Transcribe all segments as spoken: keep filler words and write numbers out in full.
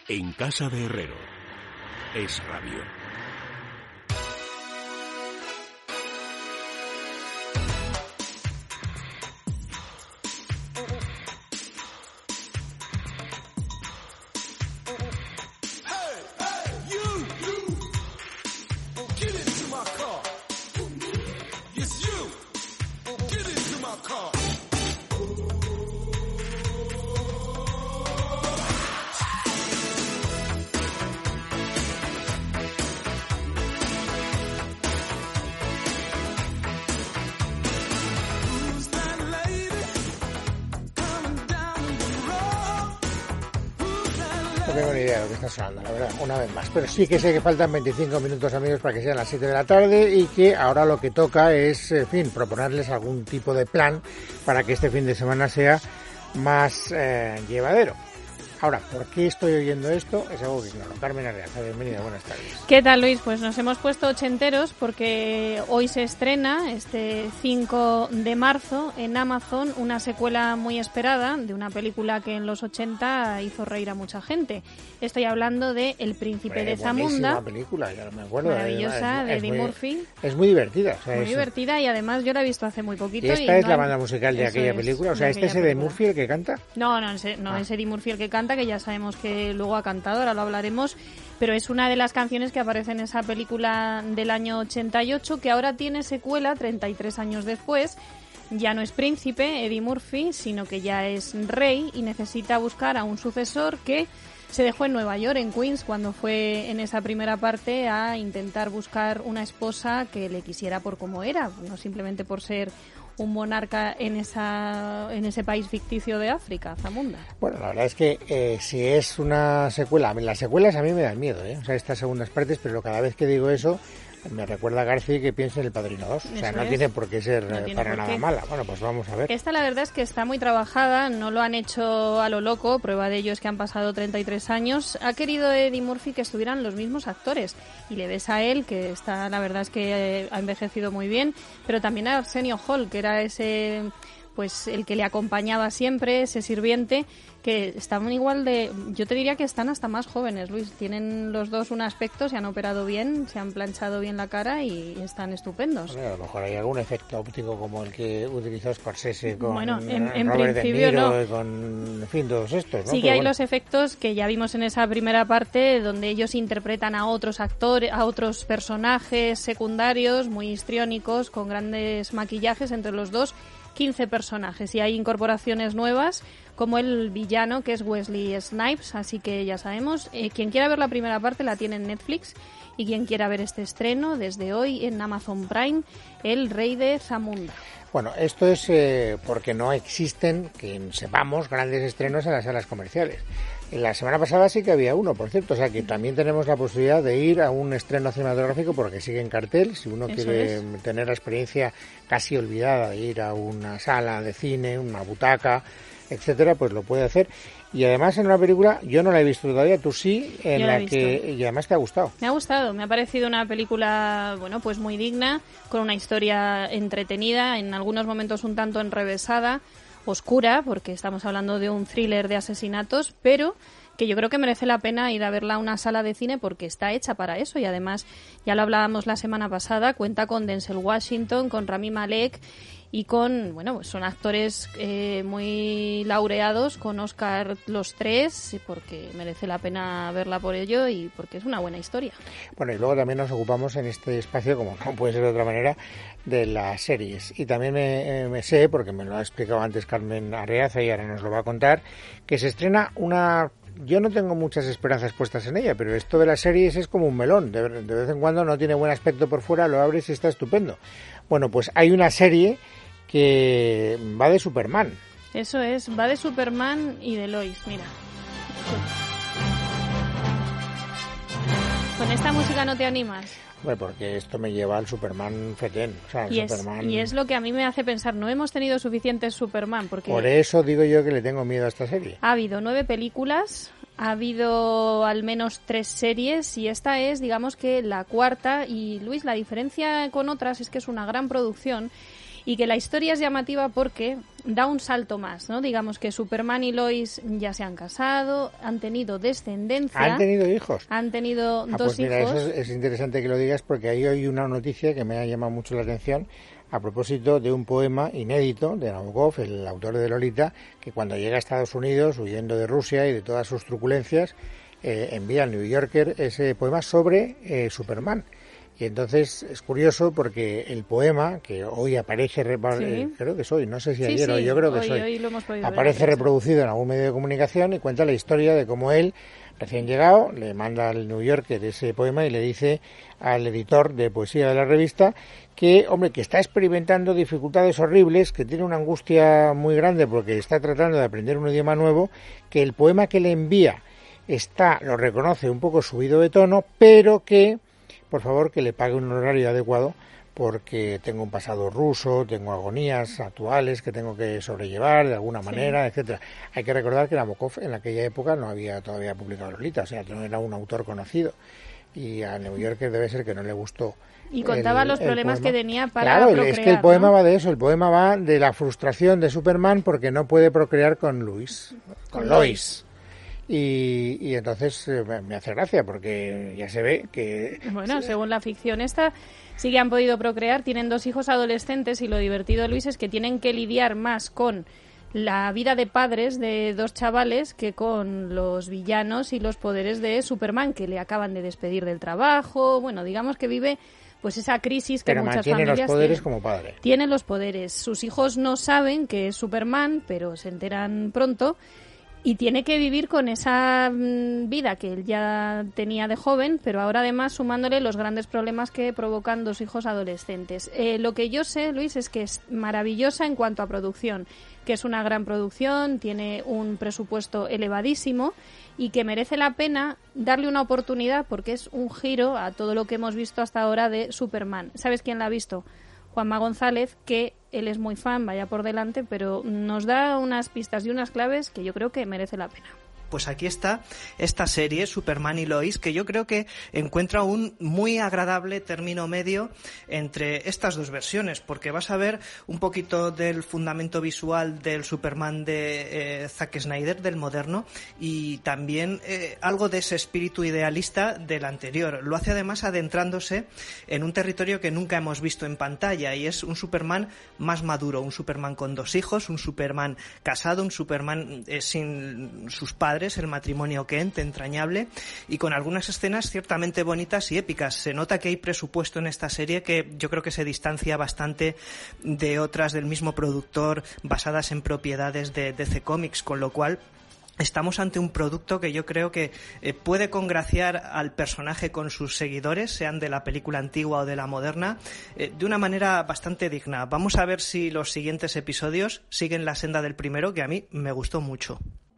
En casa de Herrero. Es Radio. No tengo ni idea de lo que está sonando, la verdad, una vez más. Pero sí que sé que faltan veinticinco minutos, amigos, para que sean las siete de la tarde y que ahora lo que toca es, en fin, proponerles algún tipo de plan para que este fin de semana sea más eh, llevadero. Ahora, ¿por qué estoy oyendo esto? Es algo que ignoro. Carmen Arreaza, bienvenida, buenas tardes. ¿Qué tal, Luis? Pues nos hemos puesto ochenteros porque hoy se estrena, este cinco de marzo, en Amazon, una secuela muy esperada de una película que en los ochenta hizo reír a mucha gente. Estoy hablando de El Príncipe eh, de Zamunda. Buenísima película, ya no me acuerdo. Maravillosa, es, de es Eddie muy, Murphy. Es muy divertida. O sea, muy es, divertida y además yo la he visto hace muy poquito. ¿Y esta y es no la hay... banda musical de Eso aquella es, película? O sea, ¿este es Eddie Murphy el que canta? No, no, no ah. es Eddie Murphy el que canta, que ya sabemos que luego ha cantado, ahora lo hablaremos, pero es una de las canciones que aparece en esa película del año ochenta y ocho, que ahora tiene secuela treinta y tres años después. Ya no es príncipe Eddie Murphy, sino que ya es rey y necesita buscar a un sucesor que se dejó en Nueva York, en Queens, cuando fue en esa primera parte a intentar buscar una esposa que le quisiera por como era, no simplemente por ser un monarca en esa en ese país ficticio de África, Zamunda. Bueno, la verdad es que eh, si es una secuela, las secuelas a mí me dan miedo, ¿eh? O sea, estas segundas partes, pero cada vez que digo eso me recuerda a García que piense en El Padrino dos. O sea, Eso no es. tiene por qué ser no para por nada qué. mala. Bueno, pues vamos a ver. Esta la verdad es que está muy trabajada, no lo han hecho a lo loco, prueba de ello es que han pasado treinta y tres años. Ha querido Eddie Murphy que estuvieran los mismos actores y le ves a él, que está, la verdad es que eh, ha envejecido muy bien, pero también a Arsenio Hall, que era ese, pues el que le acompañaba siempre, ese sirviente, que estaban igual de... Yo te diría que están hasta más jóvenes, Luis. Tienen los dos un aspecto, se han operado bien, se han planchado bien la cara y están estupendos. Bueno, a lo mejor hay algún efecto óptico como el que utilizó Scorsese con bueno, en, en Robert principio De Niro, no. y con, en fin, todos estos, ¿no? Sí que Pero hay bueno. los efectos que ya vimos en esa primera parte, donde ellos interpretan a otros actores, a otros personajes secundarios muy histriónicos, con grandes maquillajes entre los dos. quince personajes y hay incorporaciones nuevas como el villano que es Wesley Snipes, así que ya sabemos, eh, quien quiera ver la primera parte la tiene en Netflix y quien quiera ver este estreno desde hoy en Amazon Prime, El Rey de Zamunda. Bueno, esto es eh, porque no existen, que sepamos, grandes estrenos en las salas comerciales. La semana pasada sí que había uno, por cierto, o sea que también tenemos la posibilidad de ir a un estreno cinematográfico porque sigue en cartel. Si uno Eso quiere es. tener la experiencia casi olvidada de ir a una sala de cine, una butaca, etcétera, pues lo puede hacer. Y además en una película, yo no la he visto todavía, tú sí, en Yo la, la he visto. que y además te ha gustado. Me ha gustado, me ha parecido una película, bueno, pues muy digna, con una historia entretenida, en algunos momentos un tanto enrevesada, oscura, porque estamos hablando de un thriller de asesinatos, pero que yo creo que merece la pena ir a verla a una sala de cine porque está hecha para eso y además, ya lo hablábamos la semana pasada, cuenta con Denzel Washington, con Rami Malek y con, bueno, pues son actores eh, muy laureados, con Oscar los tres, porque merece la pena verla por ello y porque es una buena historia. Bueno, y luego también nos ocupamos en este espacio, como no puede ser de otra manera, de las series. Y también me, eh, me sé, porque me lo ha explicado antes Carmen Arreaza y ahora nos lo va a contar, que se estrena una... Yo no tengo muchas esperanzas puestas en ella, pero esto de las series es como un melón. De, de vez en cuando no tiene buen aspecto por fuera, lo abres y está estupendo. Bueno, pues hay una serie que va de Superman. Eso es, va de Superman y de Lois, mira. ¿Con esta música no te animas? Bueno, porque esto me lleva al Superman fetén. O sea, Y es, Superman... y es lo que a mí me hace pensar, no hemos tenido suficientes Superman, porque Por eso digo yo que le tengo miedo a esta serie. ha habido nueve películas, ha habido al menos tres series y esta es, digamos que la cuarta. Y Luis, la diferencia con otras es que es una gran producción y que la historia es llamativa porque da un salto más, ¿no? Digamos que Superman y Lois ya se han casado, han tenido descendencia. ¿Han tenido hijos? Han tenido ah, dos pues mira, hijos. Eso es, es interesante que lo digas porque ahí hay una noticia que me ha llamado mucho la atención a propósito de un poema inédito de Nabokov, el autor de Lolita, que cuando llega a Estados Unidos, huyendo de Rusia y de todas sus truculencias, eh, envía al New Yorker ese poema sobre eh, Superman. Y entonces es curioso porque el poema, que hoy aparece, sí. creo que es hoy, no sé si sí, ayer sí, o yo creo que hoy, es hoy, hoy lo hemos podido aparece ver, reproducido en algún medio de comunicación y cuenta la historia de cómo él, recién llegado, le manda al New Yorker ese poema y le dice al editor de poesía de la revista que, hombre, que está experimentando dificultades horribles, que tiene una angustia muy grande porque está tratando de aprender un idioma nuevo, que el poema que le envía está, lo reconoce, un poco subido de tono, pero que por favor que le pague un horario adecuado porque tengo un pasado ruso, tengo agonías actuales que tengo que sobrellevar de alguna manera, sí. etcétera. Hay que recordar que Nabokov en aquella época no había todavía publicado Lolita, o sea, no era un autor conocido y a New Yorker debe ser que no le gustó. Y contaba el, los problemas que tenía para claro, procrear. Es que el poema ¿no? va de eso, el poema va de la frustración de Superman porque no puede procrear con Lois, con, con Lois. Lois. Y, y entonces eh, me hace gracia porque ya se ve que... Bueno, según la ficción esta, sí que han podido procrear, tienen dos hijos adolescentes y lo divertido, Luis, es que tienen que lidiar más con la vida de padres de dos chavales que con los villanos y los poderes de Superman, que le acaban de despedir del trabajo. Bueno, digamos que vive pues esa crisis que pero muchas mantiene familias los poderes tienen. Como padre. Tienen los poderes. Sus hijos no saben que es Superman, pero se enteran pronto. Y tiene que vivir con esa vida que él ya tenía de joven, pero ahora además sumándole los grandes problemas que provocan dos hijos adolescentes. Eh, lo que yo sé, Luis, es que es maravillosa en cuanto a producción, que es una gran producción, tiene un presupuesto elevadísimo y que merece la pena darle una oportunidad porque es un giro a todo lo que hemos visto hasta ahora de Superman. ¿Sabes quién la ha visto? Juanma González, que él es muy fan, vaya por delante, pero nos da unas pistas y unas claves que yo creo que merece la pena. Pues aquí está esta serie, Superman y Lois, que yo creo que encuentra un muy agradable término medio entre estas dos versiones, porque vas a ver un poquito del fundamento visual del Superman de eh, Zack Snyder, del moderno, y también eh, algo de ese espíritu idealista del anterior. Lo hace además adentrándose en un territorio que nunca hemos visto en pantalla, y es un Superman más maduro, un Superman con dos hijos, un Superman casado, un Superman eh, sin sus padres, el matrimonio Kent, entrañable, y con algunas escenas ciertamente bonitas y épicas. Se nota que hay presupuesto en esta serie que yo creo que se distancia bastante de otras del mismo productor basadas en propiedades de D C Comics, con lo cual estamos ante un producto que yo creo que eh, puede congraciar al personaje con sus seguidores, sean de la película antigua o de la moderna, eh, de una manera bastante digna. Vamos a ver si los siguientes episodios siguen la senda del primero, que a mí me gustó mucho.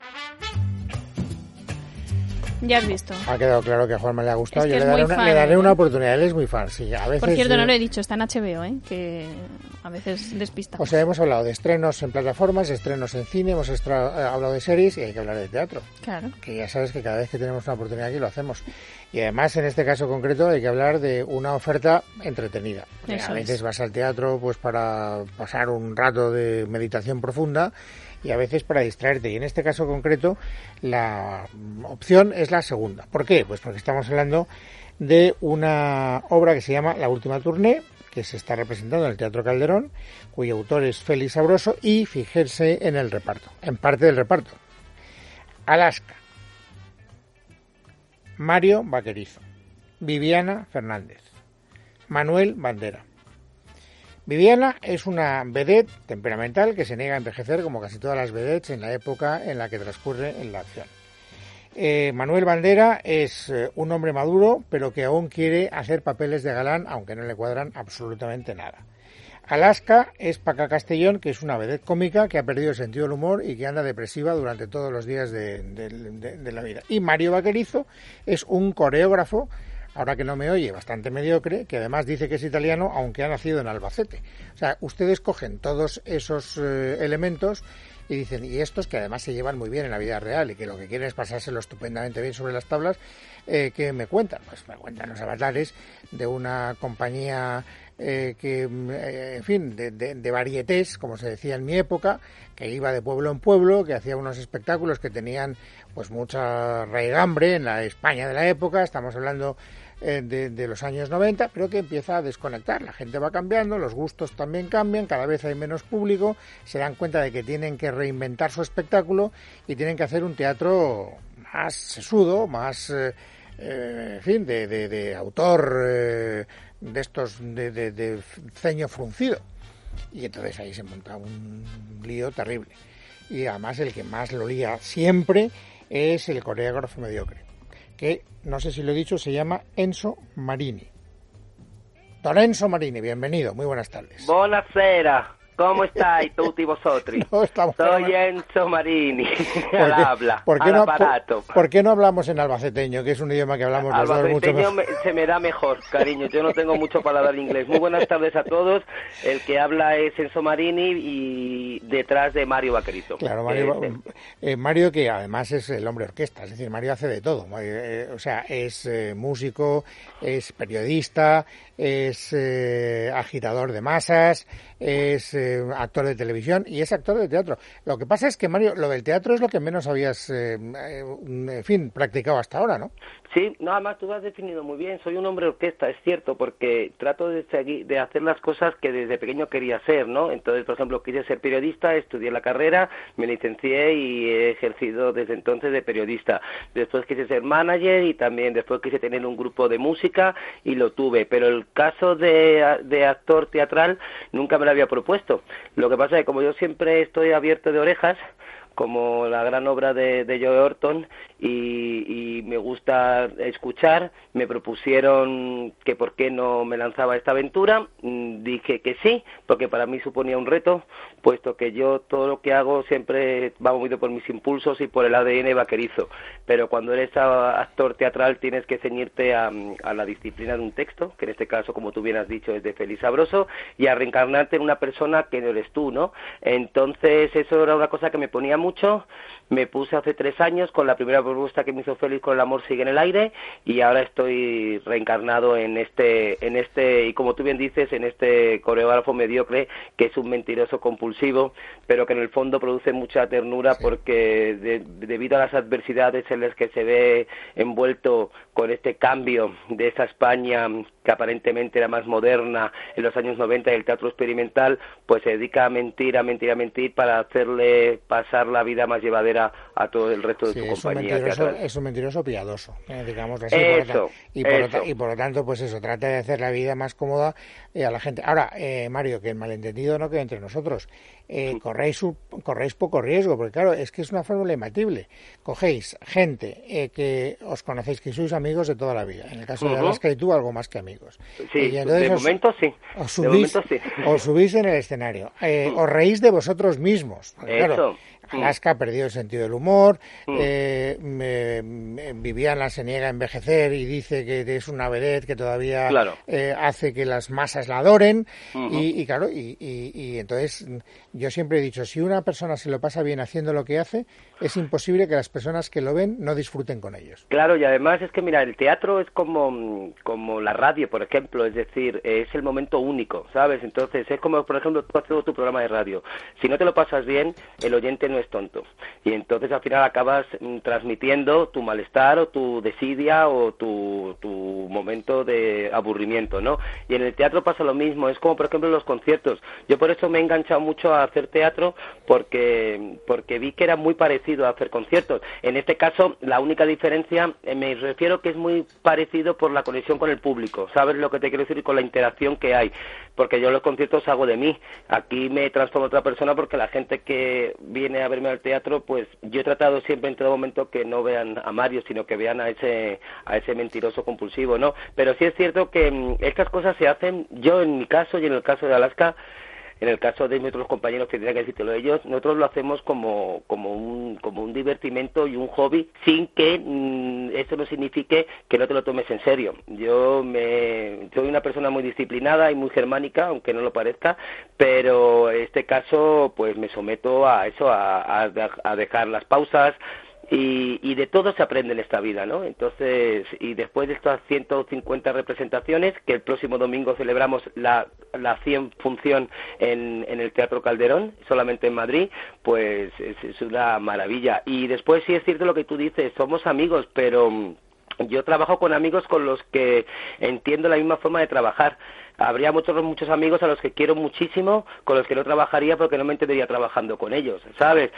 Ya has visto. Ha quedado claro que a Juanma le ha gustado. Es que Yo le daré, una, fan, le daré ¿eh? una oportunidad. Él es muy fan, sí. A veces, por cierto, no eh, lo he dicho, está en H B O, ¿eh? Que a veces despista. O sea, hemos hablado de estrenos en plataformas, estrenos en cine, hemos estra- hablado de series y hay que hablar de teatro. Claro. Que ya sabes que cada vez que tenemos una oportunidad aquí lo hacemos. Y además, en este caso concreto, hay que hablar de una oferta entretenida. Eso a veces es. vas al teatro pues para pasar un rato de meditación profunda y a veces para distraerte. Y en este caso concreto, la opción es la segunda. ¿Por qué? Pues porque estamos hablando de una obra que se llama La Última Tournée, que se está representando en el Teatro Calderón, cuyo autor es Félix Sabroso, y fíjense en el reparto, en parte del reparto. Alaska, Mario Vaquerizo, Viviana Fernández, Manuel Bandera. Viviana es una vedette temperamental que se niega a envejecer como casi todas las vedettes en la época en la que transcurre en la acción. Eh, Manuel Bandera es eh, un hombre maduro, pero que aún quiere hacer papeles de galán, aunque no le cuadran absolutamente nada. Alaska es Paca Castellón, que es una vedette cómica que ha perdido el sentido del humor y que anda depresiva durante todos los días de, de, de, de la vida. Y Mario Vaquerizo es un coreógrafo, ahora que no me oye, bastante mediocre, que además dice que es italiano, aunque ha nacido en Albacete. O sea, ustedes cogen todos esos eh, elementos y dicen, y estos que además se llevan muy bien en la vida real y que lo que quieren es pasárselo estupendamente bien sobre las tablas, eh, ¿qué me cuentan? Pues me cuentan los avatares de una compañía eh, que, eh, en fin, de, de, de varietés, como se decía en mi época, que iba de pueblo en pueblo, que hacía unos espectáculos que tenían pues mucha raigambre en la España de la época. Estamos hablando eh, de, de los años noventa, pero que empieza a desconectar. La gente va cambiando, los gustos también cambian, cada vez hay menos público, se dan cuenta de que tienen que reinventar su espectáculo y tienen que hacer un teatro más sesudo, más, eh, eh, en fin, de, de, de autor eh, de estos, de, de, de ceño fruncido. Y entonces ahí se monta un lío terrible. Y además el que más lo lía siempre es el coreógrafo mediocre, que, no sé si lo he dicho, se llama Enzo Marini. Don Enzo Marini, bienvenido, muy buenas tardes. Buonasera. ¿Cómo estáis tutti vosotri? No, estamos Soy hablando... Enzo Marini, al habla, ¿por qué al no, aparato. Por, ¿Por qué no hablamos en albaceteño, que es un idioma que hablamos los dos mucho mejor? Me, se me da mejor, cariño, yo no tengo mucho paladar inglés. Muy buenas tardes a todos, el que habla es Enzo Marini y detrás de Mario Vaquerizo. Claro, Mario, eh, eh, Mario que además es el hombre orquesta, es decir, Mario hace de todo, eh, o sea, es eh, músico, es periodista, es eh, agitador de masas, es eh, actor de televisión y es actor de teatro. Lo que pasa es que, Mario, lo del teatro es lo que menos habías, eh, eh, en fin, practicado hasta ahora, ¿no? Sí, nada más tú lo has definido muy bien. Soy un hombre orquesta, es cierto, porque trato de seguir, de hacer las cosas que desde pequeño quería ser, ¿no? Entonces, por ejemplo, quise ser periodista, estudié la carrera, me licencié y he ejercido desde entonces de periodista. Después quise ser manager y también después quise tener un grupo de música y lo tuve. Pero el caso de, de actor teatral nunca me lo había propuesto. Lo que pasa es que como yo siempre estoy abierto de orejas, como la gran obra de, de Joe Orton, y, y me gusta escuchar, me propusieron que por qué no me lanzaba a esta aventura, dije que sí, porque para mí suponía un reto, puesto que yo todo lo que hago siempre va movido por mis impulsos y por el A D N vaquerizo, pero cuando eres actor teatral tienes que ceñirte a, a la disciplina de un texto, que en este caso, como tú bien has dicho, es de Félix Sabroso, y a reencarnarte en una persona que no eres tú, ¿no? Entonces eso era una cosa que me ponía mucho. Me puse hace tres años con la primera propuesta que me hizo Félix con El amor sigue en el aire, y ahora estoy reencarnado en este, en este, y como tú bien dices, en este coreógrafo mediocre que es un mentiroso compulsivo, pero que en el fondo produce mucha ternura, sí, porque de, debido a las adversidades en las que se ve envuelto con este cambio de esa España que aparentemente era más moderna en los años noventa y el teatro experimental, pues se dedica a mentir, a mentir, a mentir para hacerle pasar la vida más llevadera a todo el resto de sí, su es compañía un teatral. Es un mentiroso piadoso, eh, digamos así. Eso, y, por eso. Lo, y por lo tanto, pues eso, trata de hacer la vida más cómoda eh, a la gente. Ahora, eh, Mario, que el malentendido no quede entre nosotros. Eh, corréis, corréis poco riesgo, porque claro, es que es una fórmula imbatible. Cogéis gente eh, que os conocéis, que sois amigos de toda la vida. En el caso uh-huh. de Alaska y tú, algo más que amigos. Sí, y entonces de os, momento sí. Os subís, de momento sí. Os subís en el escenario. Eh, uh-huh. Os reís de vosotros mismos. Porque, Eso. Claro, Alaska ha perdido el sentido del humor, mm. eh, me, me, Viviana se niega a envejecer y dice que es una vedette que todavía claro. eh, hace que las masas la adoren, uh-huh. y, y claro, y, y, y entonces yo siempre he dicho, si una persona se lo pasa bien haciendo lo que hace, es imposible que las personas que lo ven no disfruten con ellos. Claro, y además es que mira, el teatro es como, como la radio, por ejemplo, es decir, es el momento único, ¿sabes? Entonces es como, por ejemplo, tú haces tu programa de radio, si no te lo pasas bien, el oyente no es tonto, y entonces al final acabas mm, transmitiendo tu malestar o tu desidia o tu, tu momento de aburrimiento, ¿no? Y en el teatro pasa lo mismo, es como por ejemplo los conciertos. Yo por eso me he enganchado mucho a hacer teatro, porque porque vi que era muy parecido a hacer conciertos. En este caso, la única diferencia, eh, me refiero que es muy parecido por la conexión con el público, ¿sabes lo que te quiero decir? Con la interacción que hay, porque yo los conciertos hago de mí, aquí me transformo en otra persona, porque la gente que viene a verme al teatro, pues yo he tratado siempre en todo momento que no vean a Mario, sino que vean a ese a ese mentiroso compulsivo, ¿no? Pero sí es cierto que mmm, estas cosas se hacen, yo en mi caso y en el caso de Alaska, en el caso de mis otros compañeros que tendría que decírtelo ellos, nosotros lo hacemos como como un como un divertimento y un hobby, sin que mmm, eso no signifique que no te lo tomes en serio. Yo me soy una persona muy disciplinada y muy germánica, aunque no lo parezca, pero en este caso pues me someto a eso, a, a, a dejar las pausas, y, y de todo se aprende en esta vida, ¿no? Entonces, y después de estas ciento cincuenta representaciones, que el próximo domingo celebramos la, la cien función en, en el Teatro Calderón, solamente en Madrid, pues es, es una maravilla. Y después sí es cierto lo que tú dices, somos amigos, pero yo trabajo con amigos con los que entiendo la misma forma de trabajar. Habría muchos muchos amigos a los que quiero muchísimo, con los que no trabajaría porque no me entendería trabajando con ellos, ¿sabes?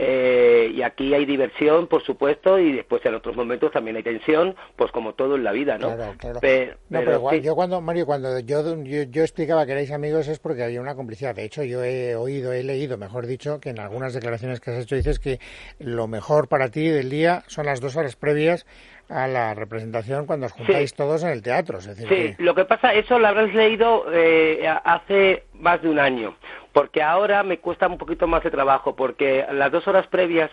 Eh, y aquí hay diversión, por supuesto, y después en otros momentos también hay tensión, pues como todo en la vida, ¿no? Claro, claro. Pero, no, pero, pero igual, sí. yo cuando, Mario, cuando yo, yo, yo explicaba que erais amigos es porque había una complicidad. De hecho, yo he oído, he leído, mejor dicho, que en algunas declaraciones que has hecho dices que lo mejor para ti del día son las dos horas previas a la representación cuando os juntáis sí. todos en el teatro. Es decir, sí, que... lo que pasa, eso lo habrás leído eh, hace más de un año, porque ahora me cuesta un poquito más de trabajo, porque las dos horas previas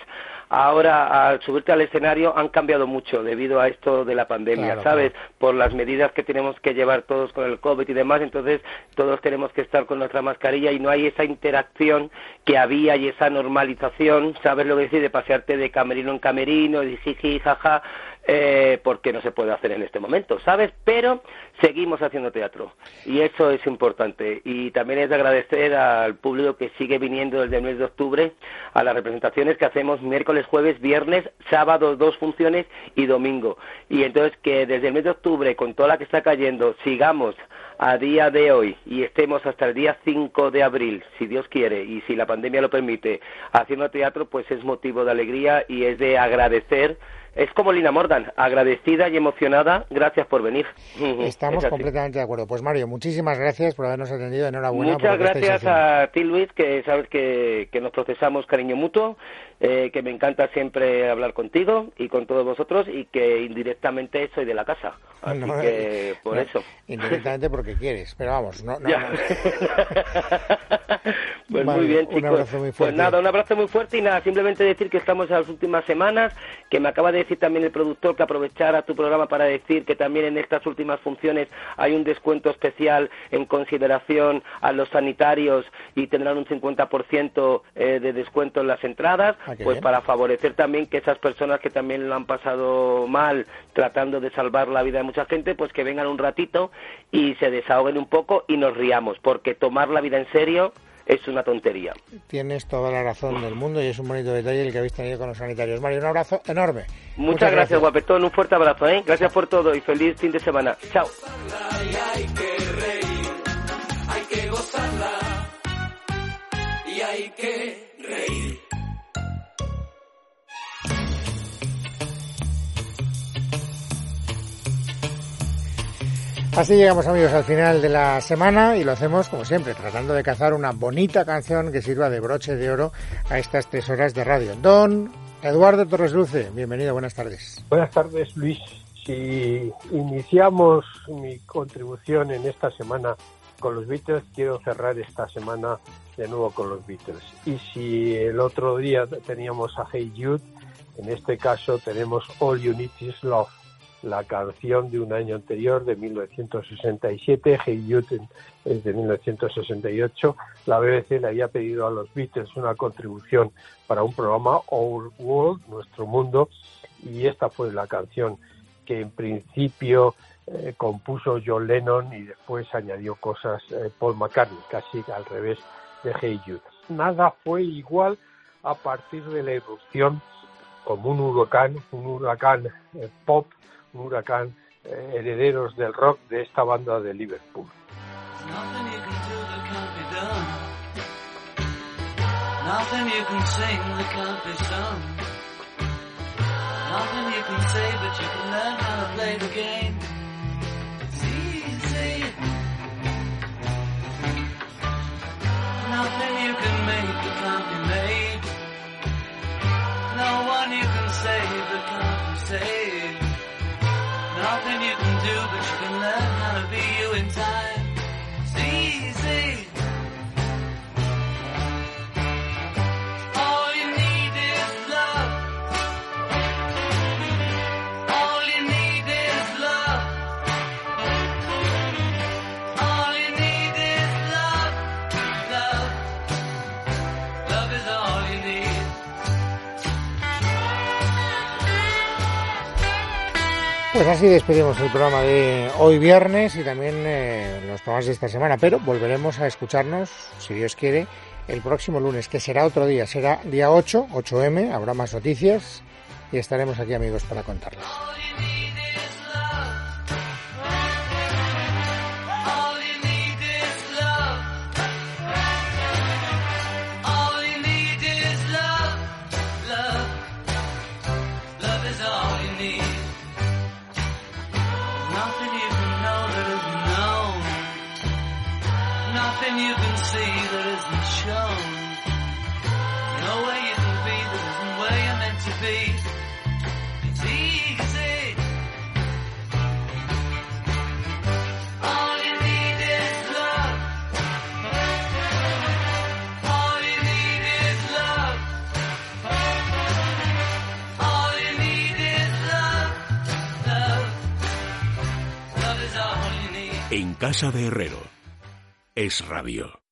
ahora al subirte al escenario han cambiado mucho debido a esto de la pandemia, claro, ¿sabes? Claro. Por las medidas que tenemos que llevar todos con el COVID y demás, entonces todos tenemos que estar con nuestra mascarilla y no hay esa interacción que había y esa normalización, ¿sabes lo que decir? De pasearte de camerino en camerino, y jiji, jaja, eh, porque no se puede hacer en este momento, ¿sabes? Pero seguimos haciendo teatro y eso es importante. Y también es de agradecer al público que sigue viniendo desde el mes de octubre a las representaciones que hacemos miércoles, jueves, viernes, sábado, dos funciones y domingo. Y entonces que desde el mes de octubre, con toda la que está cayendo, sigamos a día de hoy y estemos hasta el día cinco de abril, si Dios quiere y si la pandemia lo permite, haciendo teatro, pues es motivo de alegría y es de agradecer. Es como Lina Morgan, agradecida y emocionada, gracias por venir. Estamos completamente de acuerdo. Pues Mario, muchísimas gracias por habernos atendido, enhorabuena. Muchas gracias a ti, Luis, que sabes que, que nos procesamos cariño mutuo, eh, que me encanta siempre hablar contigo y con todos vosotros y que indirectamente soy de la casa, así no, que por no, eso. Indirectamente porque quieres, pero vamos, no... no, no. Pues vale, muy bien, chicos. Un abrazo muy fuerte. Pues nada, un abrazo muy fuerte y nada, simplemente decir que estamos en las últimas semanas, que me acaba de decir también el productor que aprovechara tu programa para decir que también en estas últimas funciones hay un descuento especial en consideración a los sanitarios y tendrán un cincuenta por ciento eh, de descuento en las entradas, ah, pues bien. Para favorecer también que esas personas que también lo han pasado mal tratando de salvar la vida de mucha gente, pues que vengan un ratito y se desahoguen un poco y nos riamos, porque tomar la vida en serio es una tontería. Tienes toda la razón del mundo y es un bonito detalle el que habéis tenido con los sanitarios. Mario, un abrazo enorme. Muchas, Muchas gracias, gracias, guapetón. Un fuerte abrazo, ¿eh? Gracias por todo y feliz fin de semana. Chao. Hay que reír, hay que gozarla y hay que reír. Así llegamos, amigos, al final de la semana y lo hacemos, como siempre, tratando de cazar una bonita canción que sirva de broche de oro a estas tres horas de radio. Don Eduardo Torres Luce, bienvenido, buenas tardes. Buenas tardes, Luis. Si iniciamos mi contribución en esta semana con los Beatles, quiero cerrar esta semana de nuevo con los Beatles. Y si el otro día teníamos a Hey Jude, en este caso tenemos All You Need Is Love, la canción de un año anterior, de mil novecientos sesenta y siete, Hey Jude es de mil novecientos sesenta y ocho. La B B C le había pedido a los Beatles una contribución para un programa, Our World, Nuestro Mundo, y esta fue la canción que en principio eh, compuso John Lennon y después añadió cosas eh, Paul McCartney, casi al revés de Hey Jude. Nada fue igual a partir de la irrupción como un huracán, un huracán eh, pop, un huracán eh, herederos del rock de esta banda de Liverpool. Nothing you can do that can't be done. Nothing you can sing that can't be sung. Nothing you can say, but you can learn how to play the game. It's easy. Nothing you can make that can't be made. No one you can save that can't be saved. Nothing you can do, but you can learn how to be you in time. It's easy. All you need is love. All you need is love. All you need is love. Love. Love is all you need. Pues así despedimos el programa de hoy viernes y también eh, los programas de esta semana, pero volveremos a escucharnos, si Dios quiere, el próximo lunes, que será otro día, será día ocho, ocho eme, habrá más noticias y estaremos aquí, amigos, para contarlas. You can see that isn't shown. Nowhere you can be that isn't where you're meant to be. It's easy. All you need is love. All you need is love. All you need is love. Love. Love is all you need. En Casa de Herrero. Es Radio.